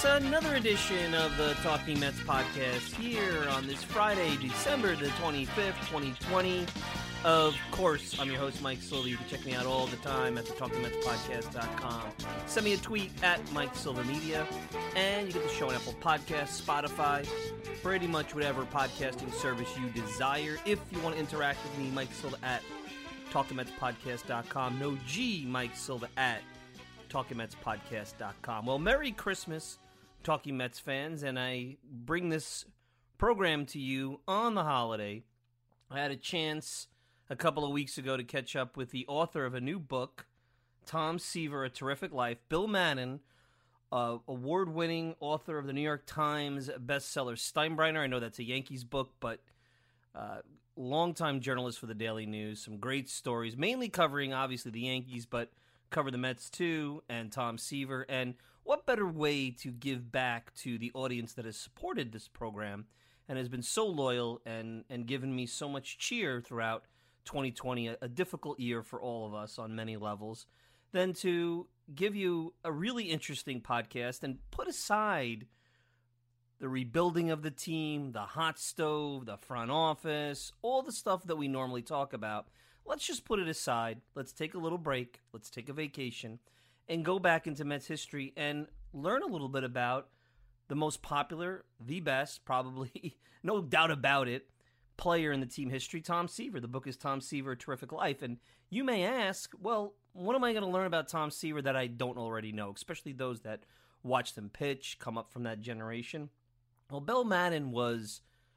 It's another edition of the Talking Mets podcast here on this Friday, December the 25th, 2020. Of course, I'm your host, Mike Silva. You can check me out all the time at the TalkingMetsPodcast.com. Send me a tweet at Mike Silva Media, and you get the show on Apple Podcasts, Spotify, pretty much whatever podcasting service you desire. If you want to interact with me, Mike Silva at TalkingMetsPodcast.com. No G, Mike Silva at TalkingMetsPodcast.com. Well, Merry Christmas, Talking Mets fans, and I bring this program to you on the holiday. I had a chance a couple of weeks ago to catch up with the author of a new book, Tom Seaver, A Terrific Life, Bill Madden, award-winning author of the New York Times bestseller Steinbrenner. I know that's a Yankees book, but longtime journalist for the Daily News. Some great stories, mainly covering, obviously, the Yankees, but cover the Mets too, and Tom Seaver. And what better way to give back to the audience that has supported this program and has been so loyal and given me so much cheer throughout 2020, a difficult year for all of us on many levels, than to give you a really interesting podcast and put aside the rebuilding of the team, the hot stove, the front office, all the stuff that we normally talk about. Let's just put it aside. Let's take a little break. Let's take a vacation and go back into Mets history and learn a little bit about the most popular, the best, probably, no doubt about it, player in the team history, Tom Seaver. The book is Tom Seaver, A Terrific Life. And you may ask, well, what am I going to learn about Tom Seaver that I don't already know, especially those that watched him pitch, come up from that generation? Well, Bill Madden was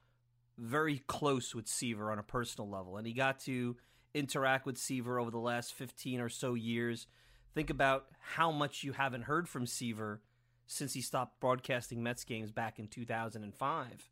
very close with Seaver on a personal level, and he got to interact with Seaver over the last 15 or so years. Think about how much you haven't heard from Seaver since he stopped broadcasting Mets games back in 2005.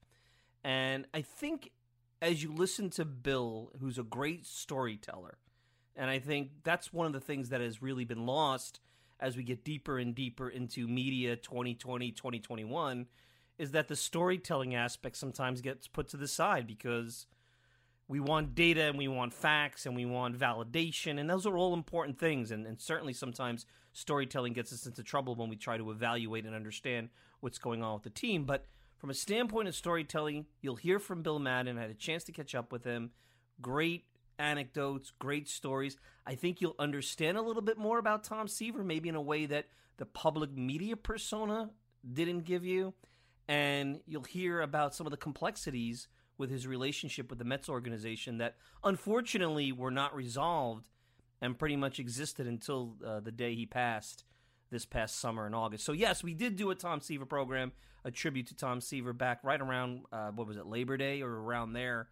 And I think as you listen to Bill, who's a great storyteller, and I think that's one of the things that has really been lost as we get deeper and deeper into media 2020, 2021, is that the storytelling aspect sometimes gets put to the side because we want data and we want facts and we want validation, and those are all important things. And certainly sometimes storytelling gets us into trouble when we try to evaluate and understand what's going on with the team. But from a standpoint of storytelling, you'll hear from Bill Madden. I had a chance to catch up with him. Great anecdotes, great stories. I think you'll understand a little bit more about Tom Seaver, maybe in a way that the public media persona didn't give you. And you'll hear about some of the complexities with his relationship with the Mets organization that unfortunately were not resolved and pretty much existed until the day he passed this past summer in August. So yes, we did do a Tom Seaver program, a tribute to Tom Seaver back right around, Labor Day or around there.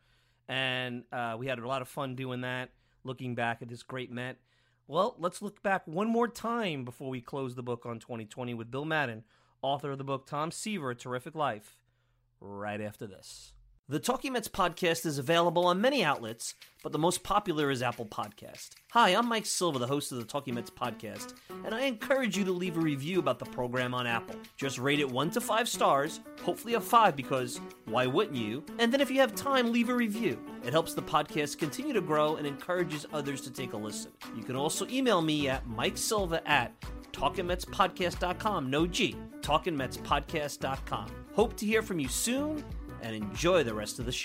And we had a lot of fun doing that, looking back at this great Met. Well, let's look back one more time before we close the book on 2020 with Bill Madden, author of the book Tom Seaver, A Terrific Life, right after this. The Talking Mets podcast is available on many outlets, but the most popular is Apple Podcast. Hi, I'm Mike Silva, the host of the Talking Mets podcast, and I encourage you to leave a review about the program on Apple. Just rate it 1 to 5 stars, hopefully a 5 because why wouldn't you? And then if you have time, leave a review. It helps the podcast continue to grow and encourages others to take a listen. You can also email me at MikeSilva at TalkingMetsPodcast.com, no G, TalkingMetsPodcast.com. Hope to hear from you soon, and enjoy the rest of the show.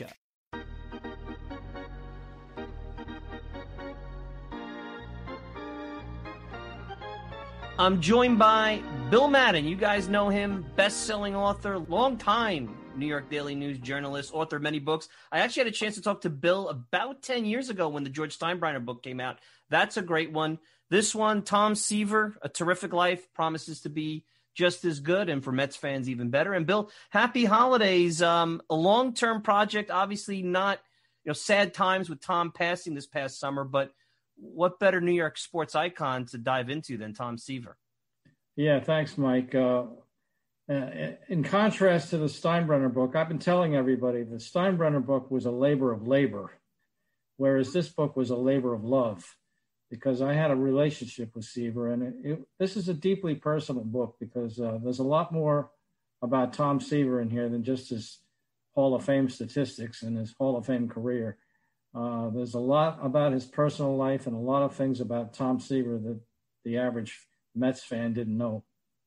I'm joined by Bill Madden. You guys know him, best-selling author, longtime New York Daily News journalist, author of many books. I actually had a chance to talk to Bill about 10 years ago when the George Steinbrenner book came out. That's a great one. This one, Tom Seaver, A Terrific Life, promises to be just as good, and for Mets fans, even better. And Bill, happy holidays. A long-term project, obviously not, sad times with Tom passing this past summer, but what better New York sports icon to dive into than Tom Seaver? Yeah, thanks, Mike. In contrast to the Steinbrenner book, I've been telling everybody the Steinbrenner book was a labor of labor, whereas this book was a labor of love, because I had a relationship with Seaver. And this is a deeply personal book because there's a lot more about Tom Seaver in here than just his Hall of Fame statistics and his Hall of Fame career. There's a lot about his personal life and a lot of things about Tom Seaver that the average Mets fan didn't know.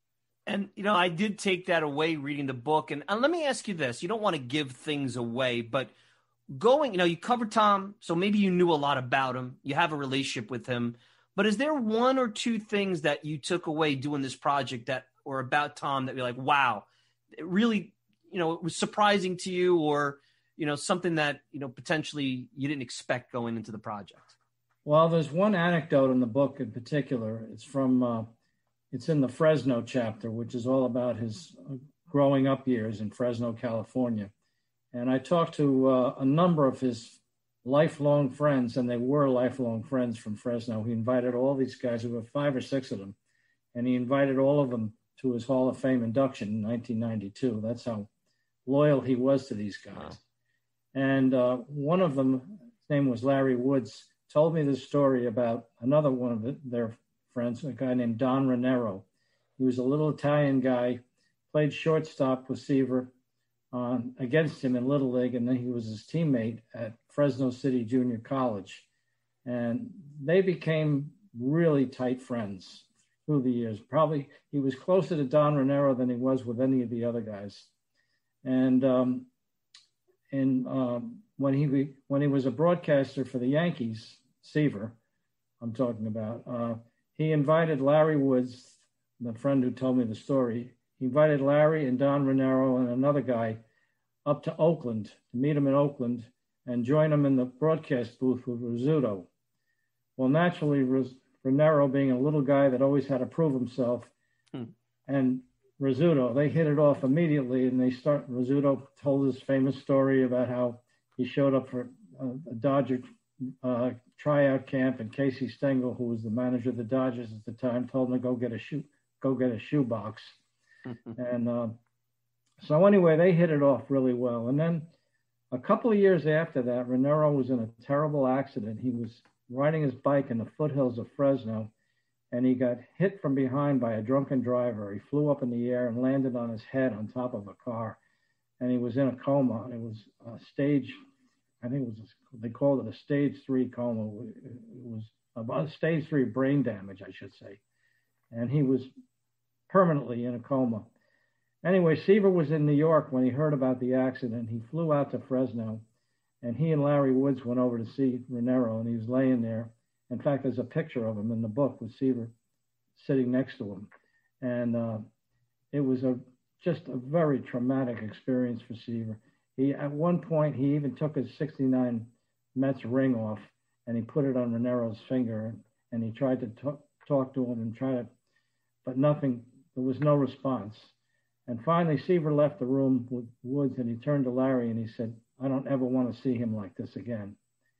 And, I did take that away reading the book. And let me ask you this. You don't want to give things away, but you covered Tom, so maybe you knew a lot about him. You have a relationship with him. But is there one or two things that you took away doing this project or about Tom that you're like, wow, it really, it was surprising to you, or, something that, potentially you didn't expect going into the project? Well, there's one anecdote in the book in particular. It's in the Fresno chapter, which is all about his growing up years in Fresno, California. And I talked to a number of his lifelong friends, and they were lifelong friends from Fresno. He invited all these guys, there were 5 or 6 of them, and he invited all of them to his Hall of Fame induction in 1992. That's how loyal he was to these guys. Wow. And one of them, his name was Larry Woods, told me this story about another one of their friends, a guy named Don Ranero. He was a little Italian guy, played shortstop with Seaver against him in Little League, and then he was his teammate at Fresno City Junior College. And they became really tight friends through the years. Probably he was closer to Don Ranero than he was with any of the other guys. And when he was a broadcaster for the Yankees, Seaver, I'm talking about, he invited Larry Woods, the friend who told me the story. He invited Larry and Don Ranero and another guy up to Oakland to meet him in Oakland and join him in the broadcast booth with Rizzuto. Well, naturally, Ranero, being a little guy that always had to prove himself, and Rizzuto, they hit it off immediately, and Rizzuto told his famous story about how he showed up for a Dodger tryout camp, and Casey Stengel, who was the manager of the Dodgers at the time, told him to go get a shoebox. And so anyway, they hit it off really well. And then a couple of years after that, Ranero was in a terrible accident. He was riding his bike in the foothills of Fresno, and he got hit from behind by a drunken driver. He flew up in the air and landed on his head on top of a car, and he was in a coma. It was a stage, they called it a stage 3 coma. It was about stage 3 brain damage, I should say. And he was permanently in a coma. Anyway, Seaver was in New York when he heard about the accident. He flew out to Fresno, and he and Larry Woods went over to see Ranero, and he was laying there. In fact, there's a picture of him in the book with Seaver sitting next to him. And it was just a very traumatic experience for Seaver. At one point, he even took his 69 Mets ring off, and he put it on Ranero's finger, and he tried to talk to him but nothing, there was no response. And finally, Seaver left the room with Woods, and he turned to Larry and he said, "I don't ever want to see him like this again."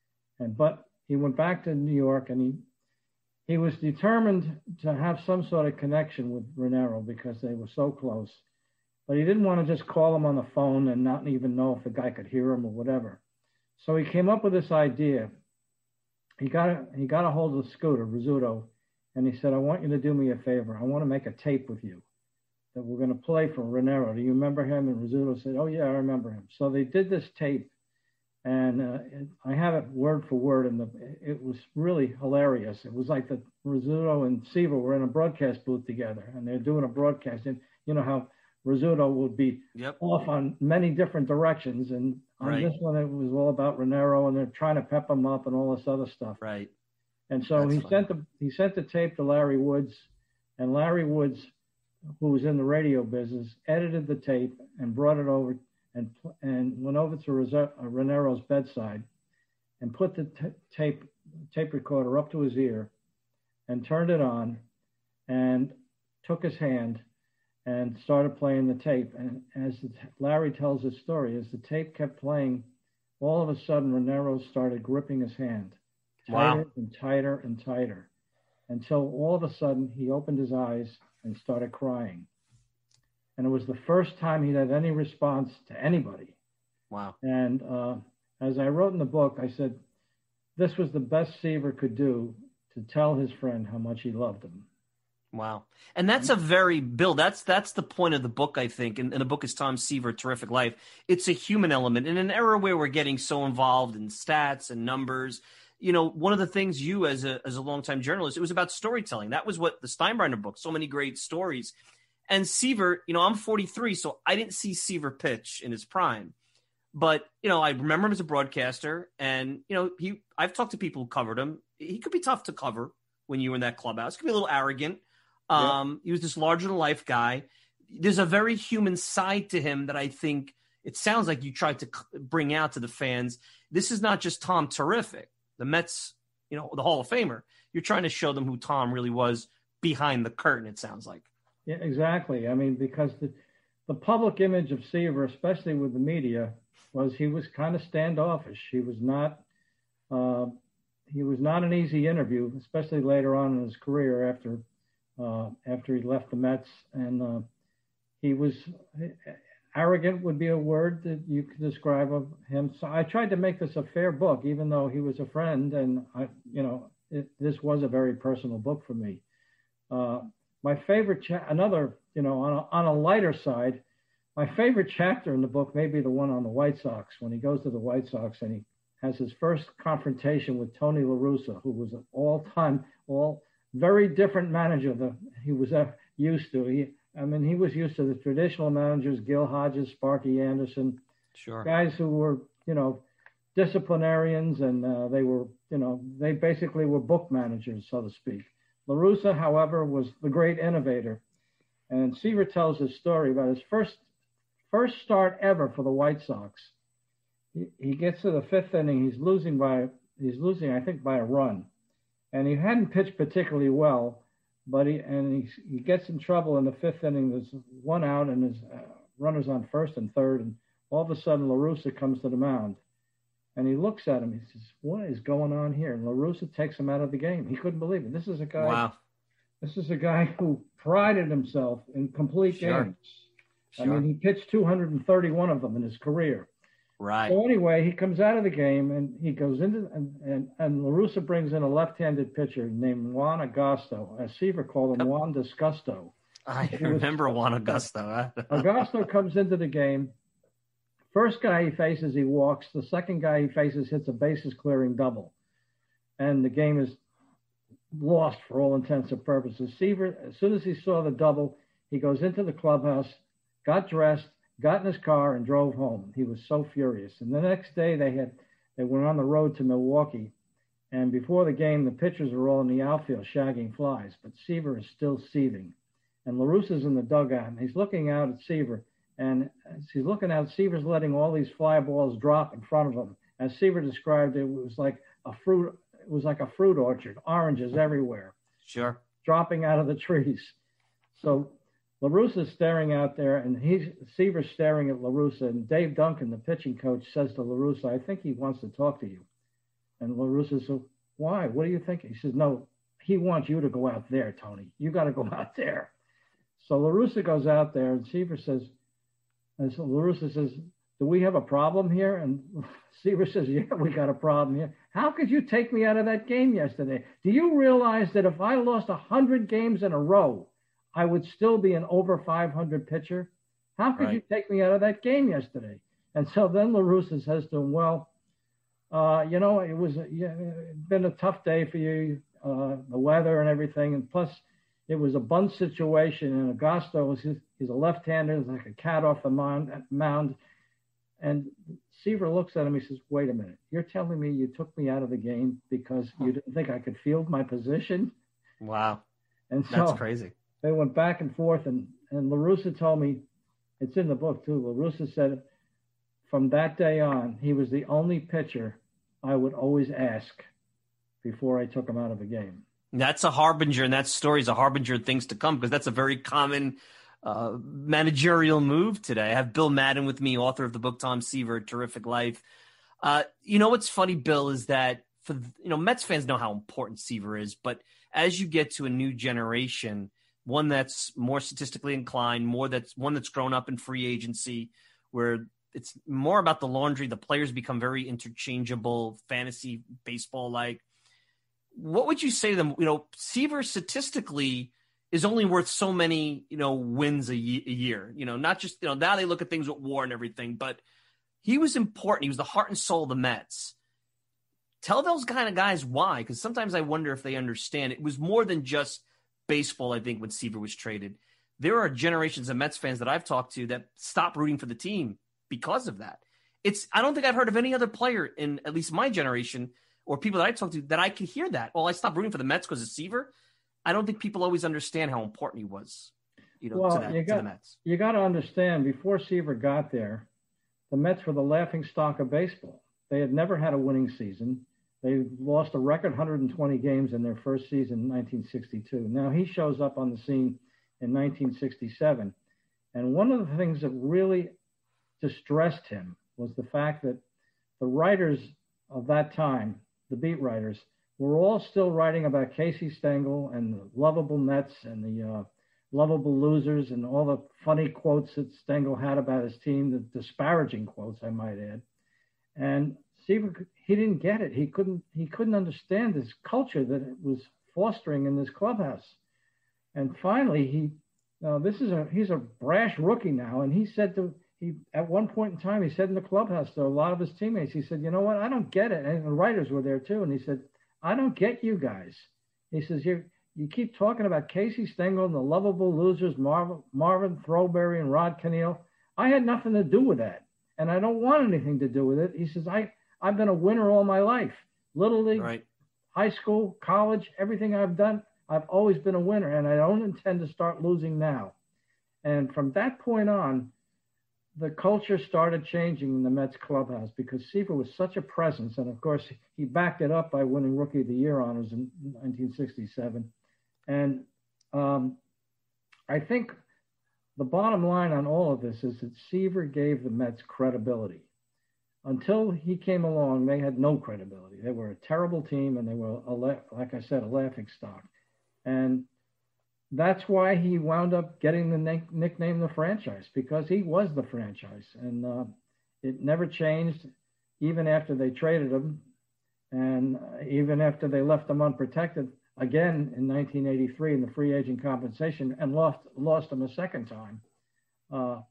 But he went back to New York, and he was determined to have some sort of connection with Ranero because they were so close. But he didn't want to just call him on the phone and not even know if the guy could hear him or whatever. So he came up with this idea. He got a hold of Scooter, Rizzuto, and he said, "I want you to do me a favor. I want to make a tape with you that we're going to play for Ranero. Do you remember him?" And Rizzuto said, "Oh, yeah, I remember him." So they did this tape, and I have it word for word, and it was really hilarious. It was like that Rizzuto and Seaver were in a broadcast booth together, and they're doing a broadcast. And you know how Rizzuto would be off on many different directions, and on this one, it was all about Ranero, and they're trying to pep him up and all this other stuff. Right. And so he sent the tape to Larry Woods, and Larry Woods, who was in the radio business, edited the tape and brought it over and went over to Ranero's bedside and put the tape recorder up to his ear and turned it on and took his hand and started playing the tape. And as Larry tells his story, as the tape kept playing, all of a sudden Ranero started gripping his hand tighter and tighter and tighter, until all of a sudden he opened his eyes and started crying. And it was the first time he'd had any response to anybody. Wow. And as I wrote in the book, I said, this was the best Seaver could do to tell his friend how much he loved him. Wow. And that's a very, Bill, that's the point of the book, I think. And the book is Tom Seaver, Terrific Life. It's a human element. In an era where we're getting so involved in stats and numbers, you know, one of the things you as a longtime journalist, it was about storytelling. That was what the Steinbrenner book, so many great stories. And Seaver, I'm 43, so I didn't see Seaver pitch in his prime. But, I remember him as a broadcaster, and, I've talked to people who covered him. He could be tough to cover when you were in that clubhouse. He could be a little arrogant. He was this larger-than-life guy. There's a very human side to him that I think it sounds like you tried to bring out to the fans. This is not just Tom Terrific, the Mets, the Hall of Famer. You're trying to show them who Tom really was behind the curtain, it sounds like. Yeah, exactly. I mean, because the public image of Seaver, especially with the media, was he was kind of standoffish. He was not an easy interview, especially later on in his career after he left the Mets. And he was arrogant would be a word that you could describe of him. So I tried to make this a fair book, even though he was a friend, and this was a very personal book for me. My favorite, on a lighter side, my favorite chapter in the book may be the one on the White Sox, when he goes to the White Sox and he has his first confrontation with Tony La Russa, who was an all-time, very different manager than he was used to. He was used to the traditional managers, Gil Hodges, Sparky Anderson, sure, guys who were, disciplinarians, and they basically were book managers, so to speak. La Russa, however, was the great innovator. And Seaver tells his story about his first start ever for the White Sox. He gets to the fifth inning. He's losing, I think, by a run. And he hadn't pitched particularly well, but he gets in trouble in the fifth inning. There's one out, and his runners on first and third. And all of a sudden, La Russa comes to the mound. And he looks at him. He says, "What is going on here?" And La Russa takes him out of the game. He couldn't believe it. This is a guy. Wow. This is a guy who prided himself in complete games. Sure. He pitched 231 of them in his career. Right. So anyway, he comes out of the game and he goes into and La Russa brings in a left-handed pitcher named Juan Agosto, as Seaver called him, Juan Disgusto. I remember Juan Agosto. Agosto comes into the game. First guy he faces, he walks. The second guy he faces hits a bases-clearing double. And the game is lost for all intents and purposes. Seaver, as soon as he saw the double, he goes into the clubhouse, got dressed, got in his car, and drove home. He was so furious. And the next day they went on the road to Milwaukee. And before the game, the pitchers were all in the outfield shagging flies. But Seaver is still seething. And La Russa's in the dugout, and he's looking out at Seaver. And as he's looking out, Seaver's letting all these fly balls drop in front of him. As Seaver described it, it was like a fruit orchard, oranges everywhere. Sure. Dropping out of the trees. So La Russa's staring out there, and Seaver's staring at La Russa, and Dave Duncan, the pitching coach, says to La Russa, "I think he wants to talk to you." And La Russa says, "Why? What do you think?" He says, "No, he wants you to go out there, Tony. You got to go out there." So La Russa goes out there, and Seaver says, and so La Russa says, "Do we have a problem here?" And Seaver says, "Yeah, we got a problem here. How could you take me out of that game yesterday? Do you realize that if I lost 100 games in a row, I would still be an over 500 pitcher? How could you take me out of that game yesterday?" And so then La Russa says to him, "Well, it was been a tough day for you, the weather and everything, and plus it was a bunt situation, and Agosto he's a left-hander, he's like a cat off the mound." And Seaver looks at him. He says, "Wait a minute. You're telling me you took me out of the game because you didn't think I could field my position?" Wow. And so that's crazy. They went back and forth, and La Russa told me, it's in the book too, La Russa said, from that day on, he was the only pitcher I would always ask before I took him out of a game. That's a harbinger, and that story is a harbinger of things to come, because that's a very common managerial move today. I have Bill Madden with me, author of the book Tom Seaver, A Terrific Life. What's funny, Bill, is that Mets fans know how important Seaver is, but as you get to a new generation, one that's more statistically inclined, one that's grown up in free agency, where it's more about the laundry, the players become very interchangeable, fantasy baseball-like. What would you say to them? Seaver statistically is only worth so many, wins a year. Not just, now they look at things with WAR and everything, but he was important. He was the heart and soul of the Mets. Tell those kind of guys why, because sometimes I wonder if they understand. It was more than just baseball, I think, when Seaver was traded. there are generations of Mets fans that I've talked to that stop rooting for the team because of that. I don't think I've heard of any other player in at least my generation or people that I talk to that I can hear that. Well, I stopped rooting for the Mets because of Seaver. I don't think people always understand how important he was, to the Mets. You got to understand, before Seaver got there, the Mets were the laughing stock of baseball. They had never had a winning season. They lost a record 120 games in their first season in 1962. Now he shows up on the scene in 1967. And one of the things that really distressed him was the fact that the writers of that time, the beat writers, were all still writing about Casey Stengel and the lovable Mets and the lovable losers and all the funny quotes that Stengel had about his team, the disparaging quotes, I might add. And Seaver, he didn't get it. He couldn't understand this culture that it was fostering in this clubhouse. And finally, he's a brash rookie now. And at one point in time, he said in the clubhouse to a lot of his teammates, he said, you know what, I don't get it. And the writers were there too. And he said, I don't get you guys. He says, you keep talking about Casey Stengel and the lovable losers, Marvin Throwberry and Rod Kaniel. I had nothing to do with that. And I don't want anything to do with it. He says, I've been a winner all my life. Little League, right, high school, college, everything I've done, I've always been a winner. And I don't intend to start losing now. And from that point on, the culture started changing in the Mets clubhouse because Seaver was such a presence. And of course, he backed it up by winning Rookie of the Year honors in 1967. And I think the bottom line on all of this is that Seaver gave the Mets credibility. Until he came along, they had no credibility. They were a terrible team, and they were, like I said, a laughing stock. And that's why he wound up getting the nickname the franchise, because he was the franchise. And it never changed, even after they traded him, and even after they left him unprotected again in 1983 in the free agent compensation and lost him a second time.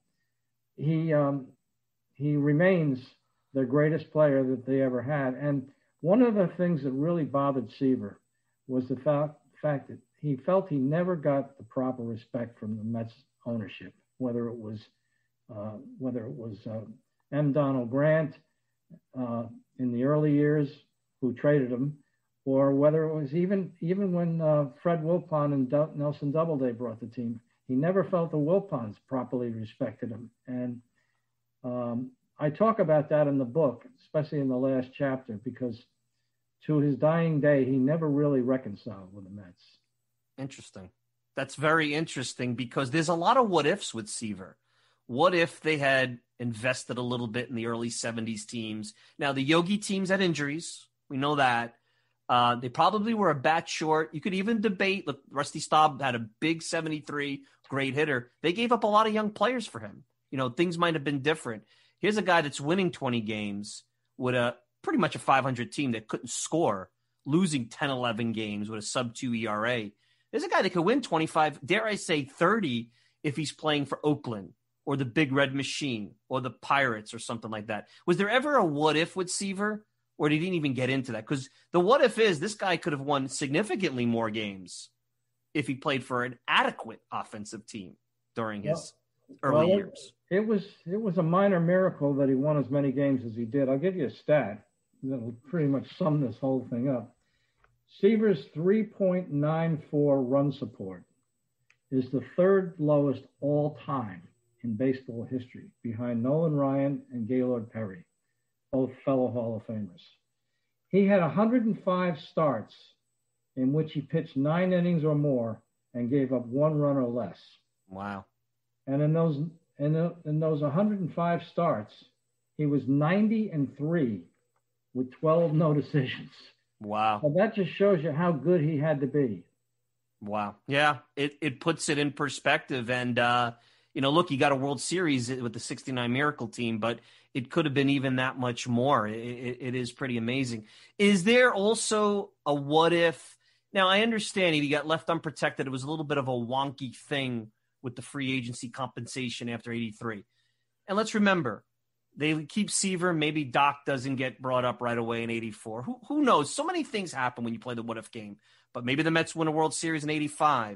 He remains the greatest player that they ever had. And one of the things that really bothered Seaver was the fact that he felt he never got the proper respect from the Mets ownership, whether it was M. Donald Grant in the early years, who traded him, or whether it was even when Fred Wilpon and Nelson Doubleday brought the team. He never felt the Wilpons properly respected him. And I talk about that in the book, especially in the last chapter, because to his dying day, he never really reconciled with the Mets. Interesting. That's very interesting, because there's a lot of what ifs with Seaver. What if they had invested a little bit in the early 70s teams? Now, the Yogi teams had injuries. We know that. They probably were a bat short. You could even debate. Look, Rusty Staub had a big 73, great hitter. They gave up a lot of young players for him. Things might have been different. Here's a guy that's winning 20 games with a pretty much a 500 team that couldn't score, losing 10, 11 games with a sub-2 ERA. There's a guy that could win 25, dare I say 30, if he's playing for Oakland or the Big Red Machine or the Pirates or something like that. Was there ever a what if with Seaver, or did he even get into that? Because the what if is this guy could have won significantly more games if he played for an adequate offensive team during his early years. It was a minor miracle that he won as many games as he did. I'll give you a stat that will pretty much sum this whole thing up. Seaver's 3.94 run support is the third lowest all time in baseball history, behind Nolan Ryan and Gaylord Perry, both fellow Hall of Famers. He had 105 starts in which he pitched 9 innings or more and gave up 1 run or less. Wow. And in those 105 starts, he was 90-3 with 12 no decisions. Wow. So that just shows you how good he had to be. Wow. Yeah, it puts it in perspective. And, look, he got a World Series with the 69 Miracle team, but it could have been even that much more. It is pretty amazing. Is there also a what if? Now, I understand if he got left unprotected, it was a little bit of a wonky thing with the free agency compensation after 83. And let's remember, they keep Seaver. Maybe Doc doesn't get brought up right away in 84. Who knows? So many things happen when you play the what-if game. But maybe the Mets win a World Series in 85.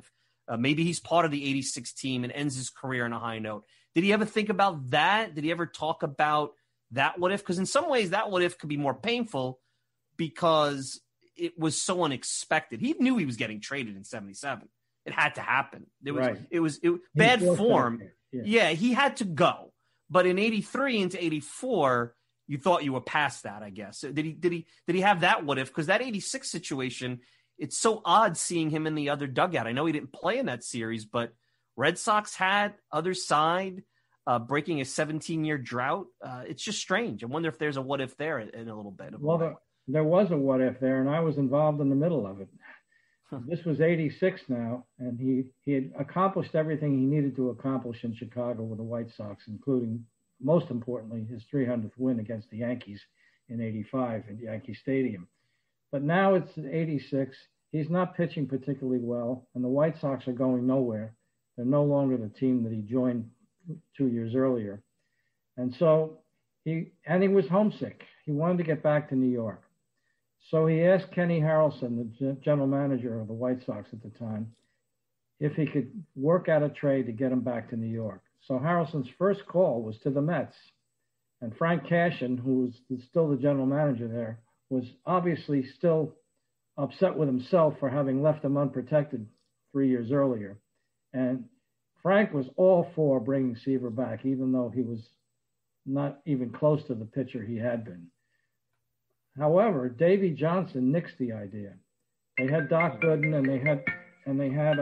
Maybe he's part of the 86 team and ends his career on a high note. Did he ever think about that? Did he ever talk about that what if? Because in some ways that what if could be more painful because it was so unexpected. He knew he was getting traded in 77. It had to happen. It was bad form. Yeah, he had to go. But in 83 into 84, you thought you were past that, I guess. Did he have that what if? Because that 86 situation, it's so odd seeing him in the other dugout. I know he didn't play in that series, but Red Sox had other side breaking a 17-year drought. It's just strange. I wonder if there's a what if there in a little bit. Well, there was a what if there, and I was involved in the middle of it. This was 86 now, and he had accomplished everything he needed to accomplish in Chicago with the White Sox, including, most importantly, his 300th win against the Yankees in 85 at Yankee Stadium. But now it's 86. He's not pitching particularly well, and the White Sox are going nowhere. They're no longer the team that he joined 2 years earlier. And so he was homesick. He wanted to get back to New York. So he asked Kenny Harrelson, the general manager of the White Sox at the time, if he could work out a trade to get him back to New York. So Harrelson's first call was to the Mets. And Frank Cashen, who was still the general manager there, was obviously still upset with himself for having left him unprotected 3 years earlier. And Frank was all for bringing Seaver back, even though he was not even close to the pitcher he had been. However, Davey Johnson nixed the idea. They had Doc Gooden, and they had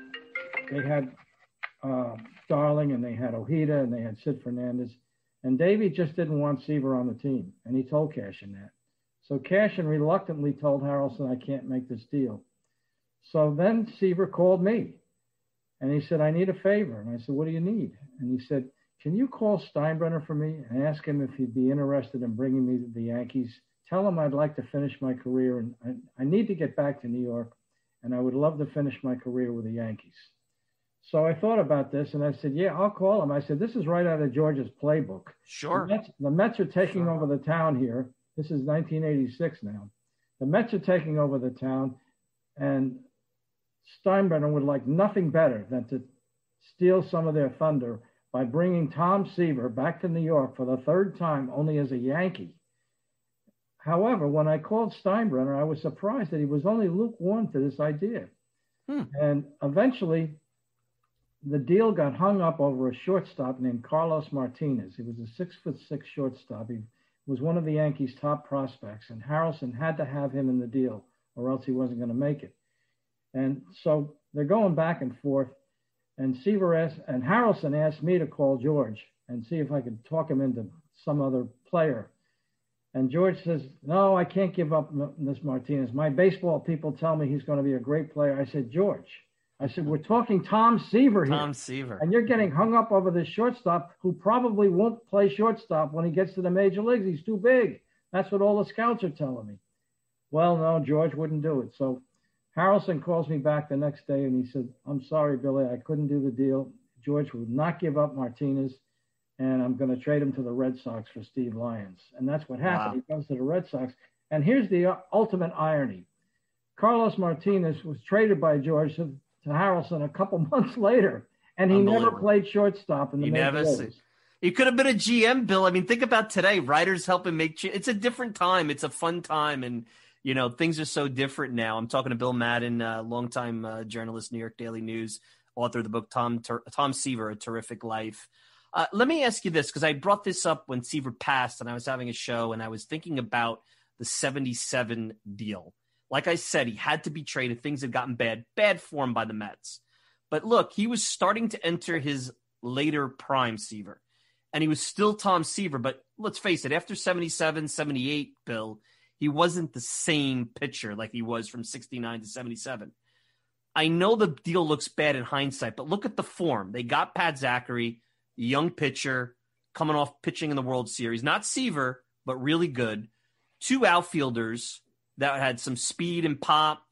Darling, and they had Ojeda, and they had Sid Fernandez, and Davey just didn't want Seaver on the team, and he told Cashen that. So Cashen reluctantly told Harrelson, "I can't make this deal." So then Seaver called me, and he said, "I need a favor." And I said, "What do you need?" And he said, "Can you call Steinbrenner for me and ask him if he'd be interested in bringing me to the Yankees? Tell him I'd like to finish my career, and I need to get back to New York, and I would love to finish my career with the Yankees." So I thought about this, and I said, "Yeah, I'll call him." I said, "This is right out of George's playbook. Sure. The Mets are taking over the town here. This is 1986 now. The Mets are taking over the town, and Steinbrenner would like nothing better than to steal some of their thunder by bringing Tom Seaver back to New York for the third time, only as a Yankee." However, when I called Steinbrenner, I was surprised that he was only lukewarm to this idea. And eventually, the deal got hung up over a shortstop named Carlos Martinez. He was a 6'6" shortstop. He was one of the Yankees' top prospects, and Harrelson had to have him in the deal, or else he wasn't going to make it. And so they're going back and forth, and Harrelson asked me to call George and see if I could talk him into some other player. And George says, "No, I can't give up this Martinez. My baseball people tell me he's going to be a great player." I said, "George," "we're talking Tom Seaver here. Tom Seaver. And you're getting hung up over this shortstop who probably won't play shortstop when he gets to the major leagues. He's too big. That's what all the scouts are telling me." Well, no, George wouldn't do it. So Harrelson calls me back the next day, and he said, "I'm sorry, Billy, I couldn't do the deal. George would not give up Martinez, and I'm going to trade him to the Red Sox for Steve Lyons." And that's what happened. Wow. He goes to the Red Sox. And here's the ultimate irony. Carlos Martinez was traded by George to Harrelson a couple months later, and he never played shortstop in the major leagues. He could have been a GM, Bill. I mean, think about today. Writers help him make – it's a different time. It's a fun time, and, you know, things are so different now. I'm talking to Bill Madden, longtime journalist, New York Daily News, author of the book Tom Seaver, A Terrific Life. Let me ask you this, because I brought this up when Seaver passed, and I was having a show, and I was thinking about the 77 deal. Like I said, he had to be traded. Things had gotten bad form by the Mets. But look, he was starting to enter his later prime, Seaver, and he was still Tom Seaver. But let's face it, after 77, 78, Bill, he wasn't the same pitcher like he was from 69 to 77. I know the deal looks bad in hindsight, but look at the form. They got Pat Zachary, young pitcher, coming off pitching in the World Series. Not Seaver, but really good. Two outfielders that had some speed and pop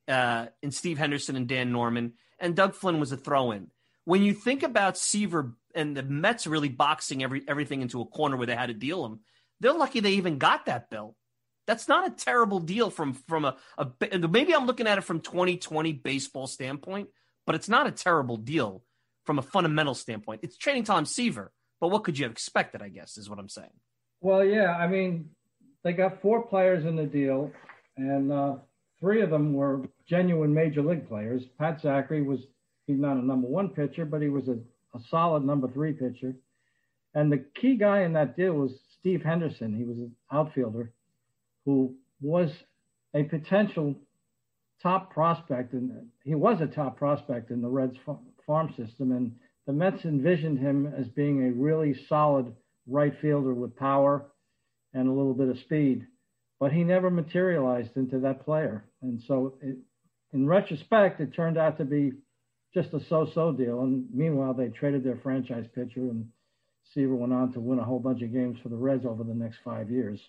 in Steve Henderson and Dan Norman. And Doug Flynn was a throw-in. When you think about Seaver and the Mets really boxing everything into a corner where they had to deal him, they're lucky they even got that, Bill. That's not a terrible deal from a maybe I'm looking at it from 2020 baseball standpoint, but it's not a terrible deal from a fundamental standpoint. It's trading Tom Seaver, but what could you have expected, I guess, is what I'm saying. Well, yeah, I mean, they got 4 players in the deal, and 3 of them were genuine major league players. Pat Zachary he's not a number 1 pitcher, but he was a solid number 3 pitcher. And the key guy in that deal was Steve Henderson. He was an outfielder who was a potential top prospect, and he was a top prospect in the Reds farm system. And the Mets envisioned him as being a really solid right fielder with power and a little bit of speed, but he never materialized into that player. And so in retrospect, it turned out to be just a so-so deal. And meanwhile, they traded their franchise pitcher, and Seaver went on to win a whole bunch of games for the Reds over the next 5 years.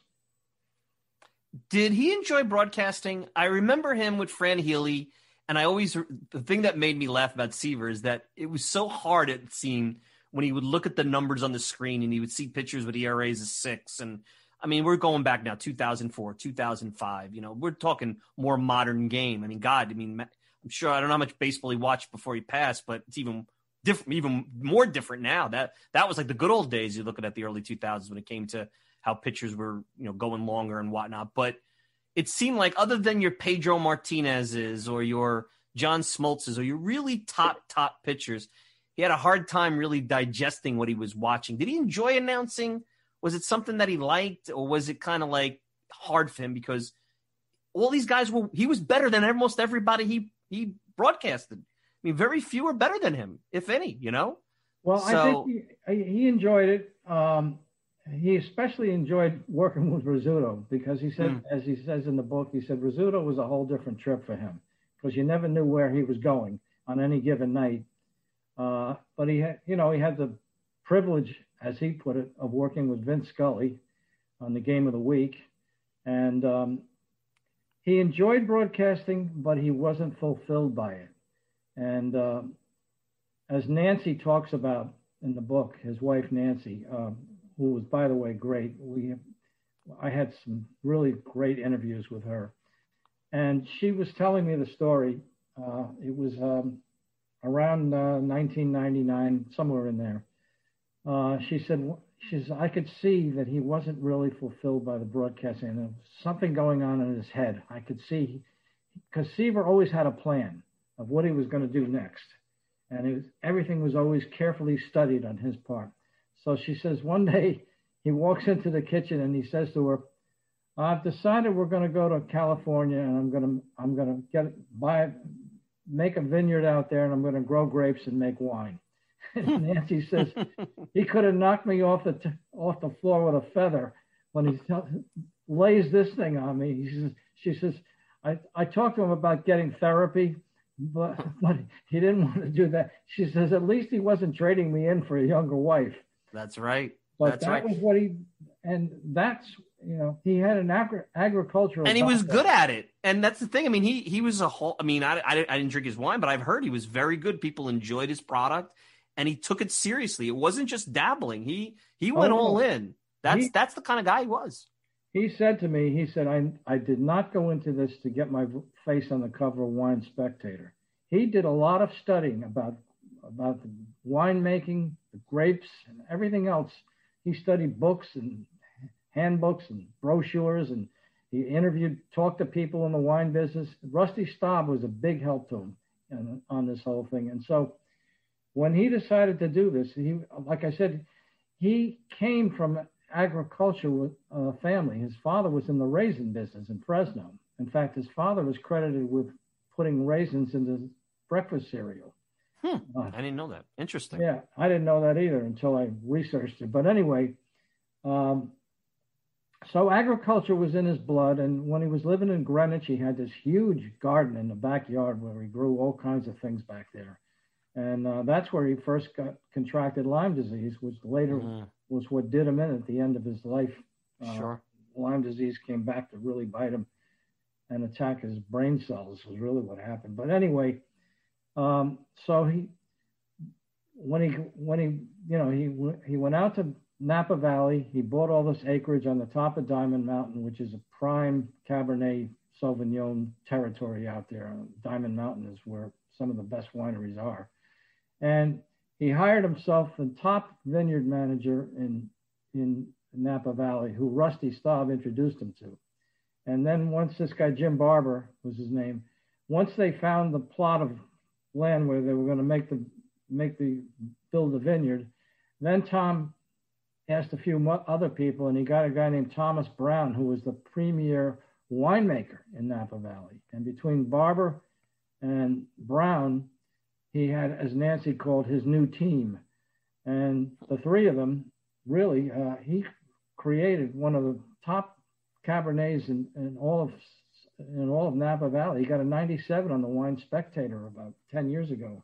Did he enjoy broadcasting? I remember him with Fran Healy, and the thing that made me laugh about Seaver is that it was so hard, it seemed, when he would look at the numbers on the screen and he would see pitchers with ERAs of 6. And I mean, we're going back now, 2004, 2005, we're talking more modern game. I mean, I'm sure, I don't know how much baseball he watched before he passed, but it's even different, even more different now. That was like the good old days. You're looking at the early 2000s when it came to how pitchers were, going longer and whatnot. But it seemed like, other than your Pedro Martinez's or your John Smoltz's or your really top pitchers, he had a hard time really digesting what he was watching. Did he enjoy announcing? Was it something that he liked, or was it kind of like hard for him because all these guys he was better than almost everybody he broadcasted. I mean, very few are better than him, if any, Well, so, I think he enjoyed it. He especially enjoyed working with Rizzuto because he said, as he says in the book, he said Rizzuto was a whole different trip for him because you never knew where he was going on any given night. But he had the privilege, as he put it, of working with Vince Scully on the Game of the Week. And he enjoyed broadcasting, but he wasn't fulfilled by it. And as Nancy talks about in the book, his wife, Nancy, who was, by the way, great. I had some really great interviews with her. And she was telling me the story. It was around 1999, somewhere in there. She said, I could see that he wasn't really fulfilled by the broadcasting. And there was something going on in his head. I could see, because Seaver always had a plan of what he was going to do next. And everything was always carefully studied on his part. So she says one day he walks into the kitchen and he says to her, I've decided we're going to go to California and I'm going to make a vineyard out there and I'm going to grow grapes and make wine. And Nancy says, he could have knocked me off the floor with a feather when he lays this thing on me. She says, I talked to him about getting therapy, but he didn't want to do that. She says, at least he wasn't trading me in for a younger wife. That's right. But that was what he had an agricultural and he was good at it. And that's the thing. I mean, he was I didn't drink his wine, but I've heard he was very good. People enjoyed his product and he took it seriously. It wasn't just dabbling. He went all in. That's the kind of guy he was. He said to me, I did not go into this to get my face on the cover of Wine Spectator. He did a lot of studying about the winemaking, the grapes, and everything else. He studied books and handbooks and brochures, and he talked to people in the wine business. Rusty Staub was a big help to him on this whole thing. And so when he decided to do this, like I said, he came from agriculture with a family. His father was in the raisin business in Fresno. In fact, his father was credited with putting raisins into breakfast cereal. I didn't know that. Interesting. Yeah, I didn't know that either until I researched it. But anyway, so agriculture was in his blood. And when he was living in Greenwich, he had this huge garden in the backyard where he grew all kinds of things back there. And that's where he first contracted Lyme disease, which later was what did him in at the end of his life. Sure. Lyme disease came back to really bite him and attack his brain cells was really what happened. But anyway, so he went out to Napa Valley. He bought all this acreage on the top of Diamond Mountain, which is a prime Cabernet Sauvignon territory out there. Diamond Mountain is where some of the best wineries are. And he hired himself the top vineyard manager in Napa Valley, who Rusty Staub introduced him to. And then once this guy, Jim Barber was his name, once they found the plot of land where they were going to build the vineyard, then Tom asked a few other people, and he got a guy named Thomas Brown, who was the premier winemaker in Napa Valley. And between Barber and Brown, he had, as Nancy called, his new team. And the three of them, really, he created one of the top Cabernets in all of Napa Valley. He got a 97 on the Wine Spectator about 10 years ago.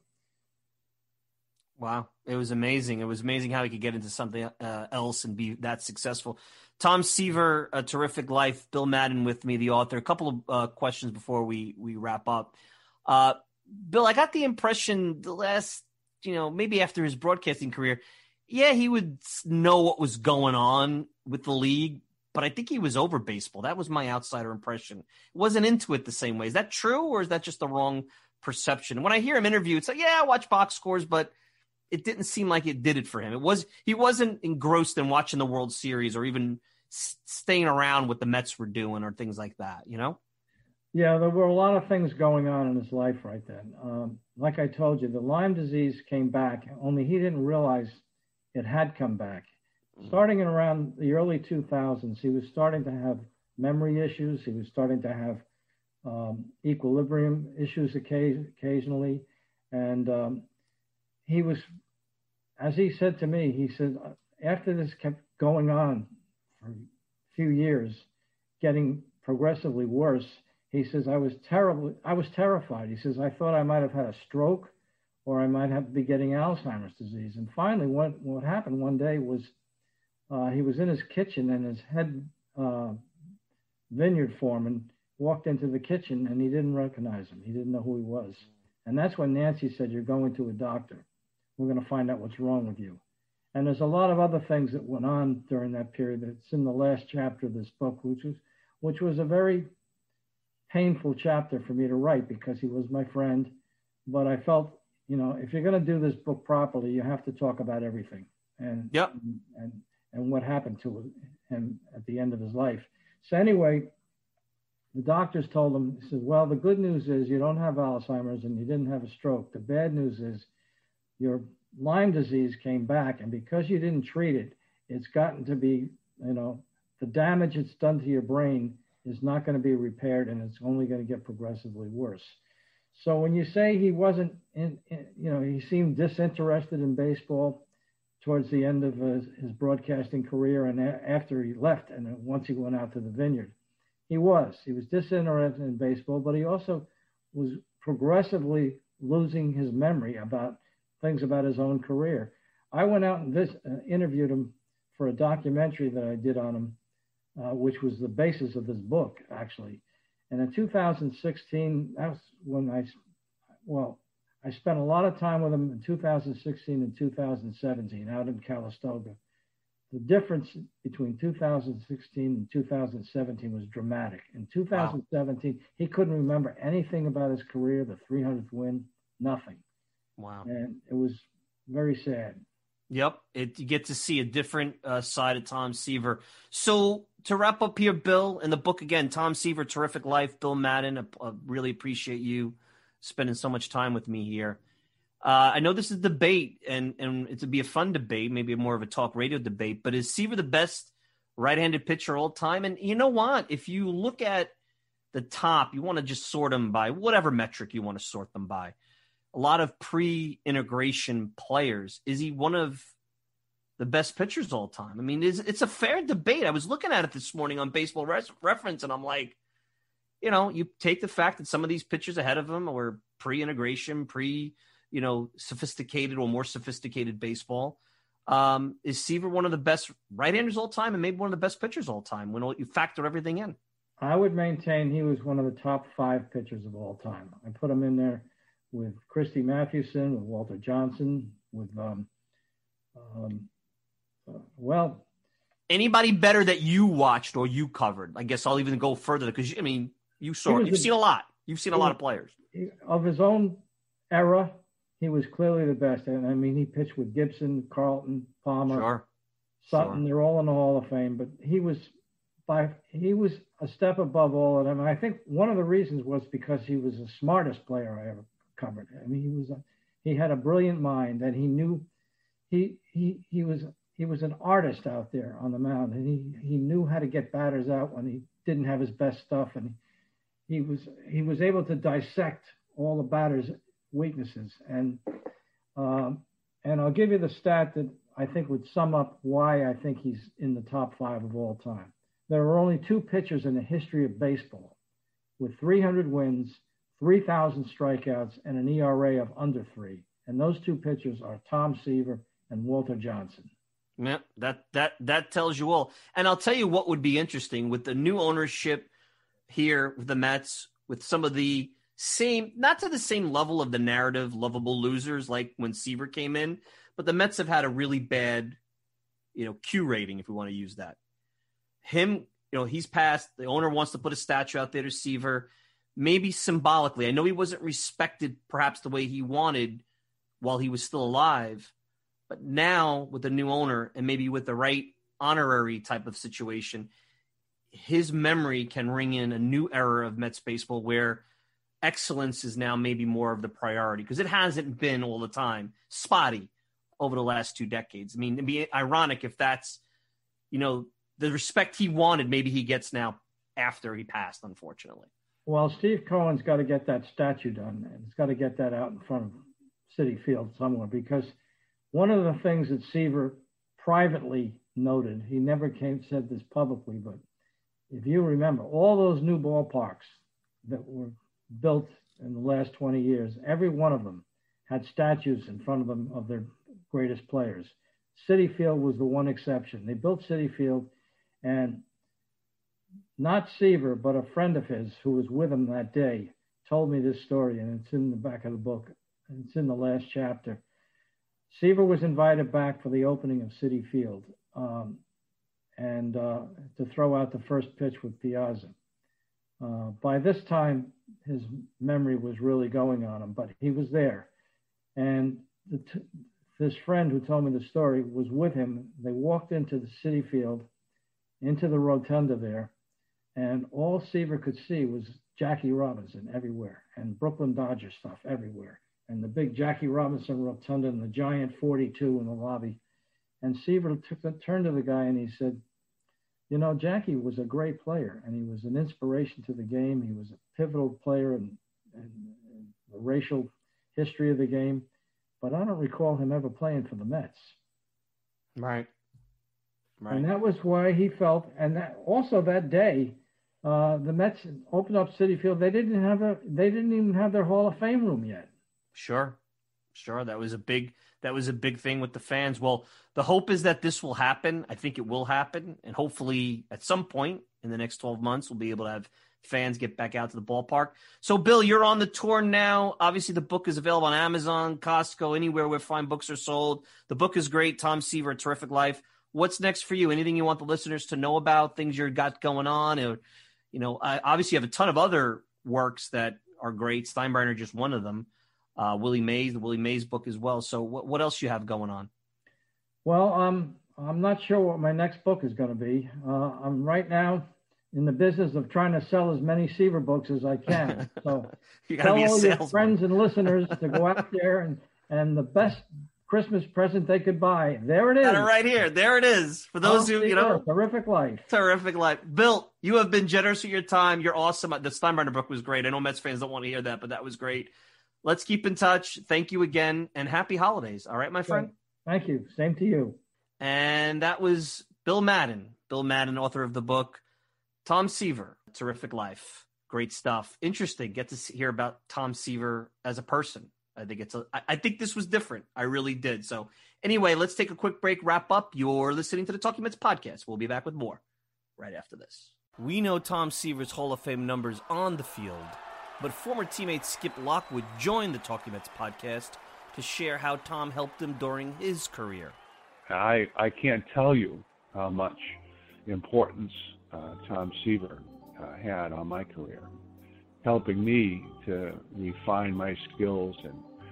Wow. It was amazing. It was amazing how he could get into something else and be that successful. Tom Seaver, A Terrific Life, Bill Madden with me, the author. A couple of questions before we wrap up. Bill, I got the impression the last, maybe after his broadcasting career, yeah, he would know what was going on with the league, but I think he was over baseball. That was my outsider impression. Wasn't into it the same way. Is that true, or is that just the wrong perception? When I hear him interview, it's like, yeah, I watch box scores, but it didn't seem like it did it for him. He wasn't engrossed in watching the World Series or even staying around what the Mets were doing or things like that, Yeah, there were a lot of things going on in his life right then. Like I told you, the Lyme disease came back, only he didn't realize it had come back. Starting in around the early 2000s, he was starting to have memory issues. He was starting to have equilibrium issues occasionally. And he was, as he said to me, he said, after this kept going on for a few years, getting progressively worse, he says, I was terrified. He says, I thought I might have had a stroke or I might be getting Alzheimer's disease. And finally, what happened one day was he was in his kitchen and his head vineyard foreman walked into the kitchen and he didn't recognize him. He didn't know who he was. And that's when Nancy said, you're going to a doctor. We're going to find out what's wrong with you. And there's a lot of other things that went on during that period. It's in the last chapter of this book, which was a very painful chapter for me to write because he was my friend. But I felt, if you're going to do this book properly, you have to talk about everything and what happened to him at the end of his life. So anyway, the doctors told him, he said, well, the good news is you don't have Alzheimer's and you didn't have a stroke. The bad news is your Lyme disease came back, and because you didn't treat it, it's gotten to be, the damage it's done to your brain is not going to be repaired, and it's only going to get progressively worse. So when you say he wasn't he seemed disinterested in baseball towards the end of his broadcasting career and after he left, and then once he went out to the vineyard, he was disinterested in baseball, but he also was progressively losing his memory about things about his own career. I went out and interviewed him for a documentary that I did on him, which was the basis of this book, actually. And in 2016, that was when I spent a lot of time with him in 2016 and 2017 out in Calistoga. The difference between 2016 and 2017 was dramatic. In 2017, wow. He couldn't remember anything about his career, the 300th win, nothing. Wow. And it was very sad. Yep. You get to see a different side of Tom Seaver. So to wrap up here, Bill, in the book again, Tom Seaver, Terrific Life, Bill Madden, I really appreciate you spending so much time with me here. I know this is a debate, and it would be a fun debate, maybe more of a talk radio debate, but is Seaver the best right-handed pitcher all time? And you know what? If you look at the top, you want to just sort them by whatever metric you want to sort them by. A lot of pre-integration players. Is he one of the best pitchers all time? I mean, it's a fair debate. I was looking at it this morning on Baseball Reference, and I'm like, you take the fact that some of these pitchers ahead of him were pre-integration, sophisticated or more sophisticated baseball. Is Seaver one of the best right-handers all time and maybe one of the best pitchers all time when you factor everything in? I would maintain he was one of the top 5 pitchers of all time. I put him in there with Christy Mathewson, with Walter Johnson, with, anybody better that you watched or you covered? I guess I'll even go further because, you've seen a lot. You've seen a lot of players. Of his own era, he was clearly the best. And I mean, he pitched with Gibson, Carlton, Palmer, Sure. Sutton. They're all in the Hall of Fame, but he was a step above all of them. And I think one of the reasons was because he was the smartest player I ever covered. I mean, he had a brilliant mind, and he knew he was an artist out there on the mound, and he knew how to get batters out when he didn't have his best stuff, and he was able to dissect all the batters' weaknesses. And I'll give you the stat that I think would sum up why I think he's in the top 5 of all time. There are only 2 pitchers in the history of baseball with 300 wins, 3,000 strikeouts, and an ERA of under 3. And those 2 pitchers are Tom Seaver and Walter Johnson. Yeah, that tells you all. And I'll tell you what would be interesting with the new ownership here with the Mets, with some of the same, not to the same level of the narrative, lovable losers like when Seaver came in, but the Mets have had a really bad, Q rating, if we want to use that. Him, he's passed. The owner wants to put a statue out there to Seaver, maybe symbolically. I know he wasn't respected perhaps the way he wanted while he was still alive, but now with the new owner and maybe with the right honorary type of situation, his memory can ring in a new era of Mets baseball where excellence is now maybe more of the priority, because it hasn't been all the time spotty over the last 2 decades. I mean, it'd be ironic if that's, the respect he wanted, maybe he gets now after he passed, unfortunately. Well, Steve Cohen's got to get that statue done, and he's got to get that out in front of Citi Field somewhere, because one of the things that Seaver privately noted, he never said this publicly, but if you remember, all those new ballparks that were built in the last 20 years, every one of them had statues in front of them of their greatest players. Citi Field was the one exception. They built Citi Field, and not Seaver, but a friend of his who was with him that day told me this story, and it's in the back of the book. It's in the last chapter. Seaver was invited back for the opening of Citi Field and to throw out the first pitch with Piazza. By this time, his memory was really going on him, but he was there. And this friend who told me the story was with him. They walked into the Citi Field, into the rotunda there, and all Seaver could see was Jackie Robinson everywhere and Brooklyn Dodger stuff everywhere, and the big Jackie Robinson rotunda and the giant 42 in the lobby. And Seaver turned to the guy and he said, Jackie was a great player, and he was an inspiration to the game. He was a pivotal player in the racial history of the game, but I don't recall him ever playing for the Mets. Right. And that was why he felt, and that also that day, the Mets opened up Citi Field. They didn't even have their Hall of Fame room yet. Sure. That was a big thing with the fans. Well, the hope is that this will happen. I think it will happen. And hopefully at some point in the next 12 months, we'll be able to have fans get back out to the ballpark. So, Bill, you're on the tour now. Obviously, the book is available on Amazon, Costco, anywhere where fine books are sold. The book is great. Tom Seaver, A Terrific Life. What's next for you? Anything you want the listeners to know about, things you've got going on? Or, obviously you have a ton of other works that are great. Steinbrenner, just one of them. Willie Mays, the Willie Mays book as well. So what else you have going on? Well, I'm not sure what my next book is going to be. I'm right now in the business of trying to sell as many Seaver books as I can. So you gotta tell be a all your salesman. friends and listeners to go out there and the best Christmas present they could buy. There it is. Got it right here. There it is. For those who, Terrific Life. Terrific Life. Bill, you have been generous with your time. You're awesome. The Steinbrenner book was great. I know Mets fans don't want to hear that, but that was great. Let's keep in touch. Thank you again, and happy holidays. All right, my friend? Thank you. Same to you. And that was Bill Madden. Bill Madden, author of the book, Tom Seaver, Terrific Life. Great stuff. Interesting. Get to hear about Tom Seaver as a person. I think this was different. I really did. So anyway, let's take a quick break, wrap up. You're listening to the Talking Mets podcast. We'll be back with more right after this. We know Tom Seaver's Hall of Fame numbers on the field, but former teammate Skip Lockwood joined the Talking Mets podcast to share how Tom helped him during his career. I can't tell you how much importance Tom Seaver had on my career, helping me to refine my skills and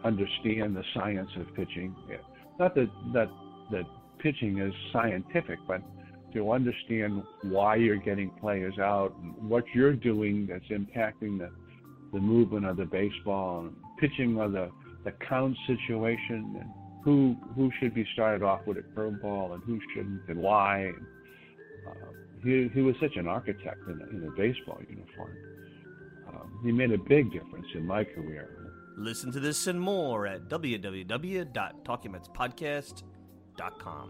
understand the science of pitching. Not that pitching is scientific, but to understand why you're getting players out and what you're doing that's impacting the movement of the baseball and pitching of the count situation and who should be started off with a curveball and who shouldn't and why. He was such an architect in a baseball uniform. He made a big difference in my career. Listen to this and more at www.talkingmetspodcast.com.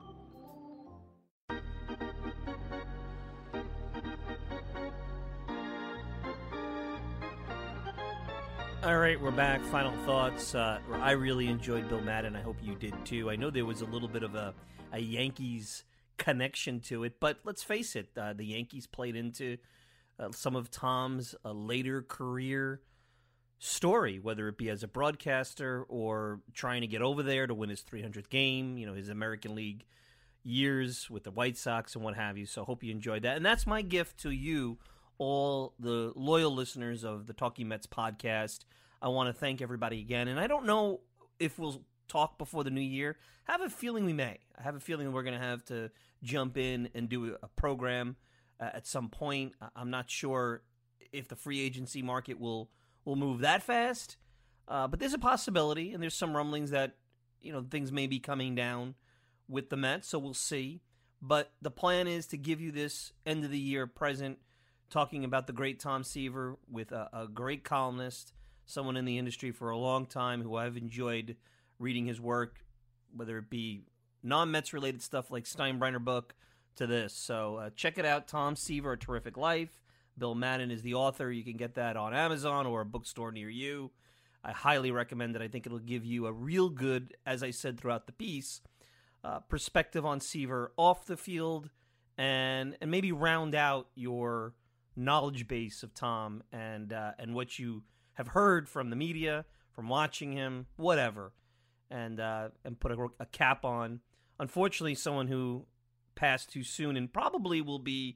All right, we're back. Final thoughts. I really enjoyed Bill Madden. I hope you did too. I know there was a little bit of a Yankees connection to it, but let's face it, the Yankees played into some of Tom's later career story, whether it be as a broadcaster or trying to get over there to win his 300th game, his American League years with the White Sox and what have you. So I hope you enjoyed that. And that's my gift to you, all the loyal listeners of the Talking Mets podcast. I want to thank everybody again. And I don't know if we'll talk before the new year. I have a feeling we may. I have a feeling we're going to have to jump in and do a program at some point. I'm not sure if the free agency market will move that fast. But there's a possibility, and there's some rumblings that, things may be coming down with the Mets, so we'll see. But the plan is to give you this end-of-the-year present, talking about the great Tom Seaver with a great columnist, someone in the industry for a long time who I've enjoyed reading his work, whether it be non-Mets related stuff like Steinbrenner book to this. So check it out, Tom Seaver, A Terrific Life. Bill Madden is the author. You can get that on Amazon or a bookstore near you. I highly recommend it. I think it'll give you a real good, as I said throughout the piece, perspective on Seaver off the field and maybe round out your knowledge base of Tom and what you have heard from the media, from watching him, whatever, and put a cap on. Unfortunately, someone who passed too soon and will be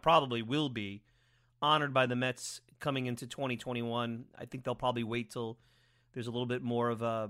honored by the Mets coming into 2021. I think they'll probably wait till there's a little bit more of a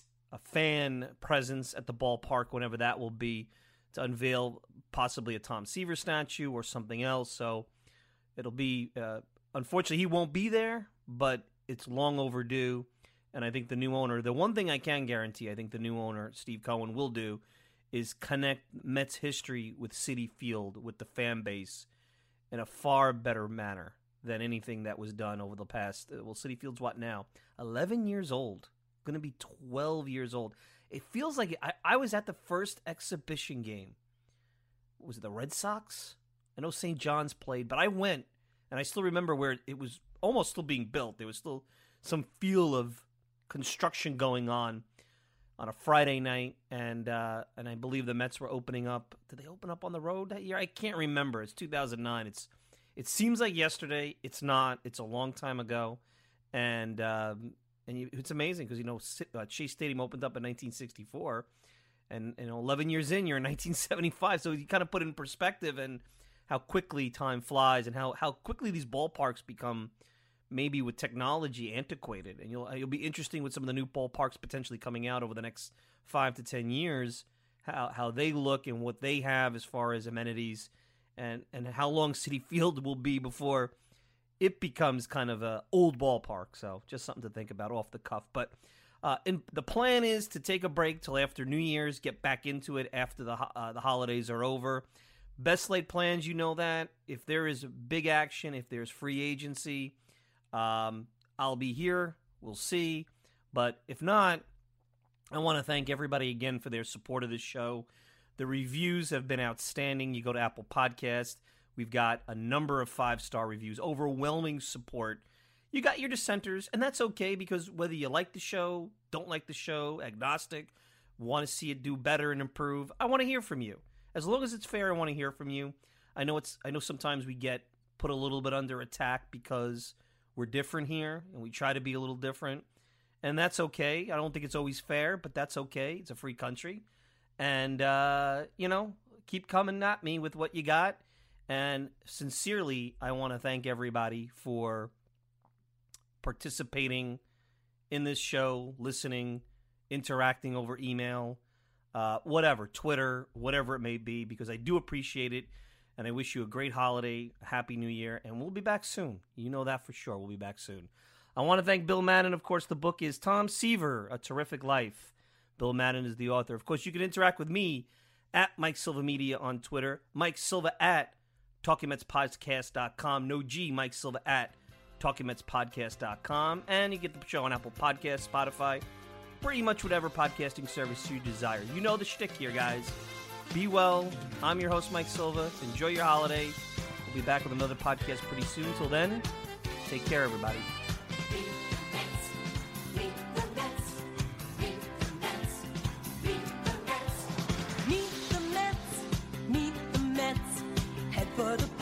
fan presence at the ballpark, whenever that will be, to unveil possibly a Tom Seaver statue or something else. So it'll be, unfortunately, he won't be there, but it's long overdue. And I think the new owner, the one thing I can guarantee, I think the new owner, Steve Cohen, will do is connect Mets history with Citi Field, with the fan base, in a far better manner than anything that was done over the past. Citi Field's what now? 11 years old. Going to be 12 years old. It feels like I was at the first exhibition game. Was it the Red Sox? I know St. John's played, but I went, and I still remember where it was almost still being built. There was still some feel of construction going on a Friday night, and I believe the Mets were opening up. Did they open up on the road that year? I can't remember. It's 2009. It seems like yesterday. It's not. It's a long time ago, and it's amazing because Chase Stadium opened up in 1964, and 11 years in, you're in 1975. So you kind of put it in perspective and how quickly time flies, and how quickly these ballparks become, maybe with technology, antiquated. And you'll be interesting with some of the new ballparks potentially coming out over the next 5 to 10 years, how they look and what they have as far as amenities, and how long Citi Field will be before it becomes kind of an old ballpark. So just something to think about off the cuff. But the plan is to take a break till after New Year's, get back into it after the holidays are over. Best laid plans, you know that. If there is big action, if there's free agency, I'll be here. We'll see. But if not, I want to thank everybody again for their support of this show. The reviews have been outstanding. You go to Apple Podcast. We've got a number of 5-star reviews, overwhelming support. You got your dissenters, and that's okay, because whether you like the show, don't like the show, agnostic, want to see it do better and improve, I want to hear from you. As long as it's fair, I want to hear from you. I know sometimes we get put a little bit under attack because we're different here, and we try to be a little different, and that's okay. I don't think it's always fair, but that's okay. It's a free country, and keep coming at me with what you got. And sincerely, I want to thank everybody for participating in this show, listening, interacting over email, whatever, Twitter, whatever it may be, because I do appreciate it. And I wish you a great holiday, a happy new year, and we'll be back soon. You know that for sure. We'll be back soon. I want to thank Bill Madden. Of course, the book is Tom Seaver, A Terrific Life. Bill Madden is the author. Of course, you can interact with me at Mike Silva Media on Twitter. Mike Silva at TalkingMetsPodcast.com. No G, Mike Silva at TalkingMetsPodcast.com. And you get the show on Apple Podcasts, Spotify, pretty much whatever podcasting service you desire. You know the shtick here, guys. Be well. I'm your host, Mike Silva. Enjoy your holiday. We'll be back with another podcast pretty soon. Till then, take care, everybody. Meet the Mets, head for the